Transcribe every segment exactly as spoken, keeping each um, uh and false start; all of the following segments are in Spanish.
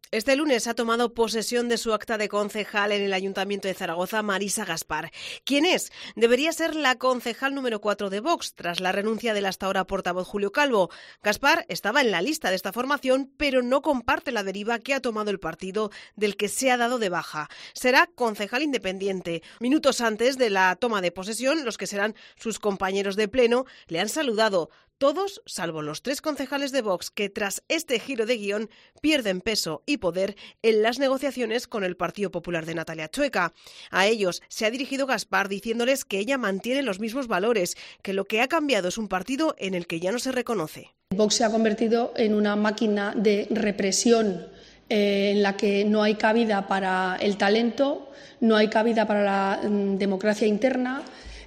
Este lunes ha tomado posesión de su acta de concejal en el Ayuntamiento de Zaragoza Marisa Gaspar. ¿Quién es? Debería ser la concejal número cuatro de Vox, tras la renuncia del hasta ahora portavoz Julio Calvo. Gaspar estaba en la lista de esta formación, pero no comparte la deriva que ha tomado el partido del que se ha dado de baja. Será concejal independiente. Minutos antes de la toma de posesión, los que serán sus compañeros de pleno le han saludado. Todos, salvo los tres concejales de Vox, que tras este giro de guión pierden peso y poder en las negociaciones con el Partido Popular de Natalia Chueca. A ellos se ha dirigido Gaspar diciéndoles que ella mantiene los mismos valores, que lo que ha cambiado es un partido en el que ya no se reconoce. Vox se ha convertido en una máquina de represión eh, en la que no hay cabida para el talento, no hay cabida para la mm, democracia interna.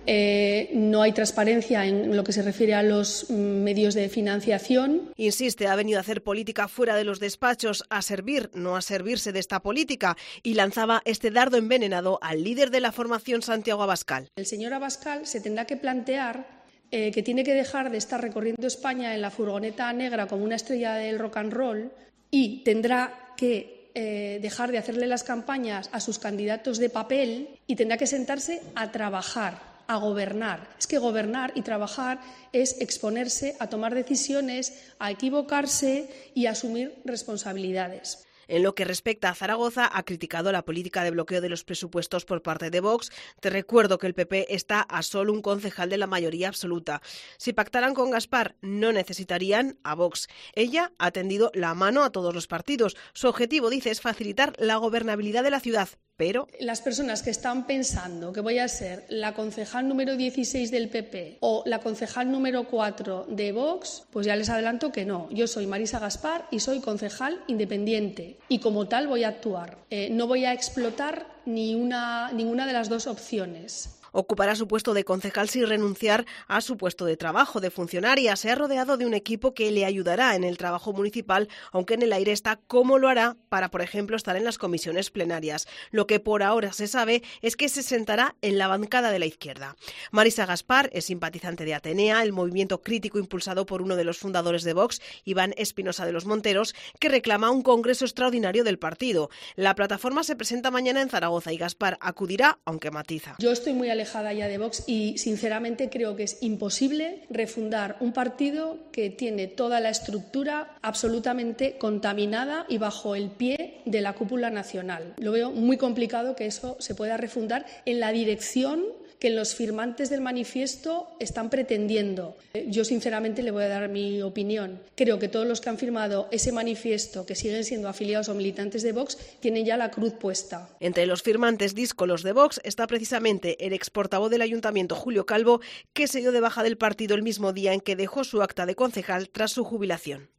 Eh, no hay transparencia en lo que se refiere a los medios de financiación. Insiste, ha venido a hacer política fuera de los despachos, a servir, no a servirse de esta política, y lanzaba este dardo envenenado al líder de la formación, Santiago Abascal. El señor Abascal se tendrá que plantear eh, que tiene que dejar de estar recorriendo España en la furgoneta negra como una estrella del rock and roll y tendrá que eh, dejar de hacerle las campañas a sus candidatos de papel y tendrá que sentarse a trabajar, a gobernar. Es que gobernar y trabajar es exponerse a tomar decisiones, a equivocarse y a asumir responsabilidades. En lo que respecta a Zaragoza, ha criticado la política de bloqueo de los presupuestos por parte de Vox. Te recuerdo que el P P está a solo un concejal de la mayoría absoluta. Si pactaran con Gaspar, no necesitarían a Vox. Ella ha tendido la mano a todos los partidos. Su objetivo, dice, es facilitar la gobernabilidad de la ciudad. Pero las personas que están pensando que voy a ser la concejal número dieciséis del P P o la concejal número cuatro de Vox, pues ya les adelanto que no. Yo soy Marisa Gaspar y soy concejal independiente y como tal voy a actuar. Eh, no voy a explotar ni una, ninguna de las dos opciones. Ocupará su puesto de concejal sin renunciar a su puesto de trabajo de funcionaria. Se ha rodeado de un equipo que le ayudará en el trabajo municipal, aunque en el aire está cómo lo hará para, por ejemplo, estar en las comisiones plenarias. Lo que por ahora se sabe es que se sentará en la bancada de la izquierda. Marisa Gaspar es simpatizante de Atenea, el movimiento crítico impulsado por uno de los fundadores de Vox, Iván Espinosa de los Monteros, que reclama un congreso extraordinario del partido. La plataforma se presenta mañana en Zaragoza y Gaspar acudirá, aunque matiza. Yo estoy muy alejada ya de Vox y sinceramente creo que es imposible refundar un partido que tiene toda la estructura absolutamente contaminada y bajo el pie de la cúpula nacional. Lo veo muy complicado que eso se pueda refundar en la dirección que los firmantes del manifiesto están pretendiendo. Yo sinceramente le voy a dar mi opinión. Creo que todos los que han firmado ese manifiesto, que siguen siendo afiliados o militantes de Vox, tienen ya la cruz puesta. Entre los firmantes díscolos de Vox está precisamente el ex portavoz del Ayuntamiento, Julio Calvo, que se dio de baja del partido el mismo día en que dejó su acta de concejal tras su jubilación.